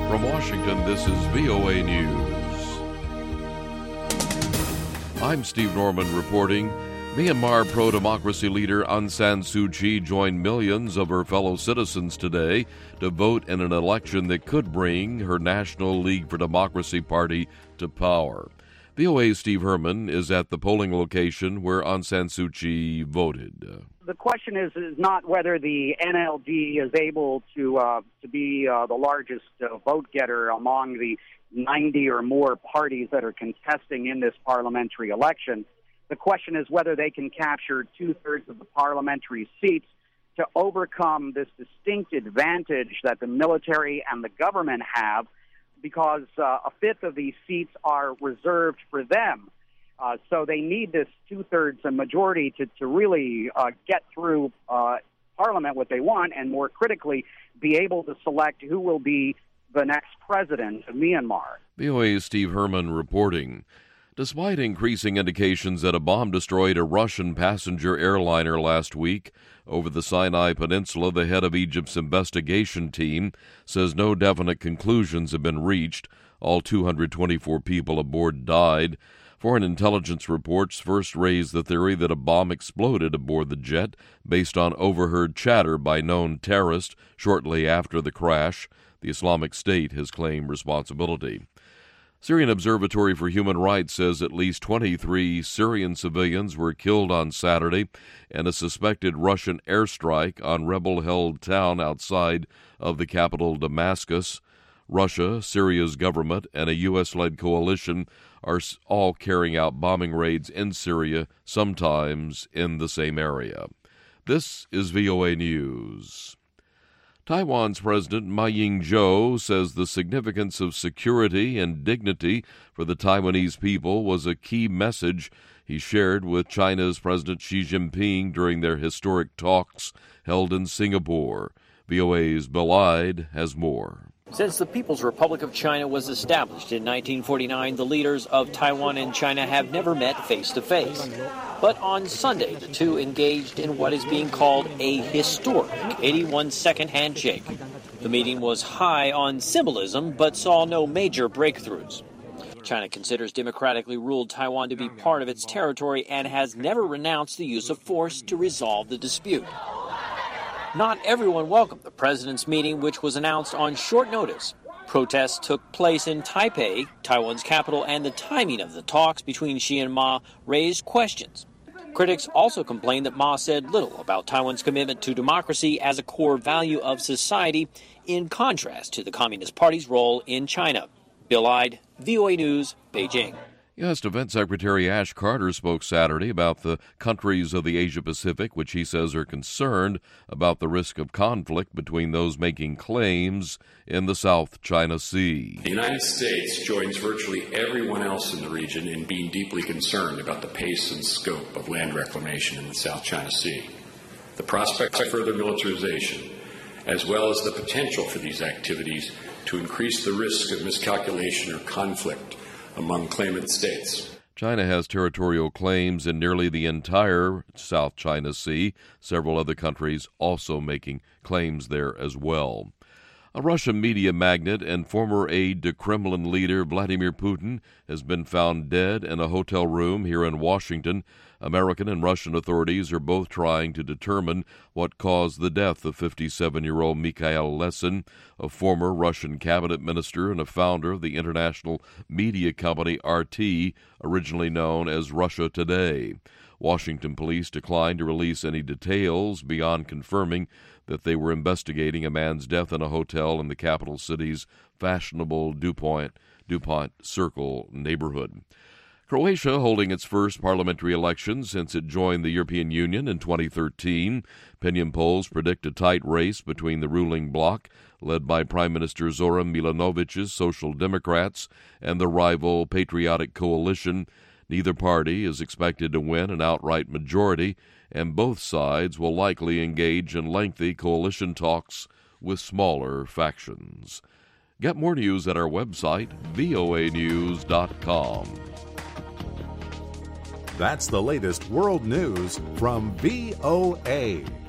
From Washington, this is VOA News. I'm Steve Norman reporting. Myanmar pro-democracy leader Aung San Suu Kyi joined millions of her fellow citizens today to vote in an election that could bring her National League for Democracy party to power. VOA's Steve Herman is at the polling location where Aung San Suu Kyi voted. The question is not whether the NLD is able to be the largest vote getter among the 90 or more parties that are contesting in this parliamentary election. The question is whether they can capture two-thirds of the parliamentary seats to overcome this distinct advantage that the military and the government have, because a fifth of these seats are reserved for them. So they need this two-thirds and majority to really get through Parliament what they want, and more critically, be able to select who will be the next president of Myanmar. VOA's Steve Herman reporting. Despite increasing indications that a bomb destroyed a Russian passenger airliner last week over the Sinai Peninsula, the head of Egypt's investigation team says no definite conclusions have been reached. All 224 people aboard died. Foreign intelligence reports first raised the theory that a bomb exploded aboard the jet based on overheard chatter by known terrorists shortly after the crash. The Islamic State has claimed responsibility. Syrian Observatory for Human Rights says at least 23 Syrian civilians were killed on Saturday in a suspected Russian airstrike on rebel-held town outside of the capital Damascus. Russia, Syria's government, and a U.S.-led coalition are all carrying out bombing raids in Syria, sometimes in the same area. This is VOA News. Taiwan's President Ma Ying-jeou says the significance of security and dignity for the Taiwanese people was a key message he shared with China's President Xi Jinping during their historic talks held in Singapore. VOA's Bill Ide has more. Since the People's Republic of China was established in 1949, the leaders of Taiwan and China have never met face-to-face. But on Sunday, the two engaged in what is being called a historic 81-second handshake. The meeting was high on symbolism, but saw no major breakthroughs. China considers democratically ruled Taiwan to be part of its territory and has never renounced the use of force to resolve the dispute. Not everyone welcomed the president's meeting, which was announced on short notice. Protests took place in Taipei, Taiwan's capital, and the timing of the talks between Xi and Ma raised questions. Critics also complained that Ma said little about Taiwan's commitment to democracy as a core value of society, in contrast to the Communist Party's role in China. Bill Ide, VOA News, Beijing. U.S. Defense Secretary Ash Carter spoke Saturday about the countries of the Asia-Pacific, which he says are concerned about the risk of conflict between those making claims in the South China Sea. The United States joins virtually everyone else in the region in being deeply concerned about the pace and scope of land reclamation in the South China Sea. The prospects of further militarization, as well as the potential for these activities to increase the risk of miscalculation or conflict among claimant states. China has territorial claims in nearly the entire South China Sea, several other countries also making claims there as well. A Russian media magnate and former aide to Kremlin leader Vladimir Putin has been found dead in a hotel room here in Washington. American and Russian authorities are both trying to determine what caused the death of 57-year-old Mikhail Lesin, a former Russian cabinet minister and a founder of the international media company RT, originally known as Russia Today. Washington police declined to release any details beyond confirming that they were investigating a man's death in a hotel in the capital city's fashionable DuPont Circle neighborhood. Croatia holding its first parliamentary election since it joined the European Union in 2013. Opinion polls predict a tight race between the ruling bloc, led by Prime Minister Zoran Milanovic's Social Democrats, and the rival Patriotic Coalition. Neither party is expected to win an outright majority, and both sides will likely engage in lengthy coalition talks with smaller factions. Get more news at our website, voanews.com. That's the latest world news from VOA.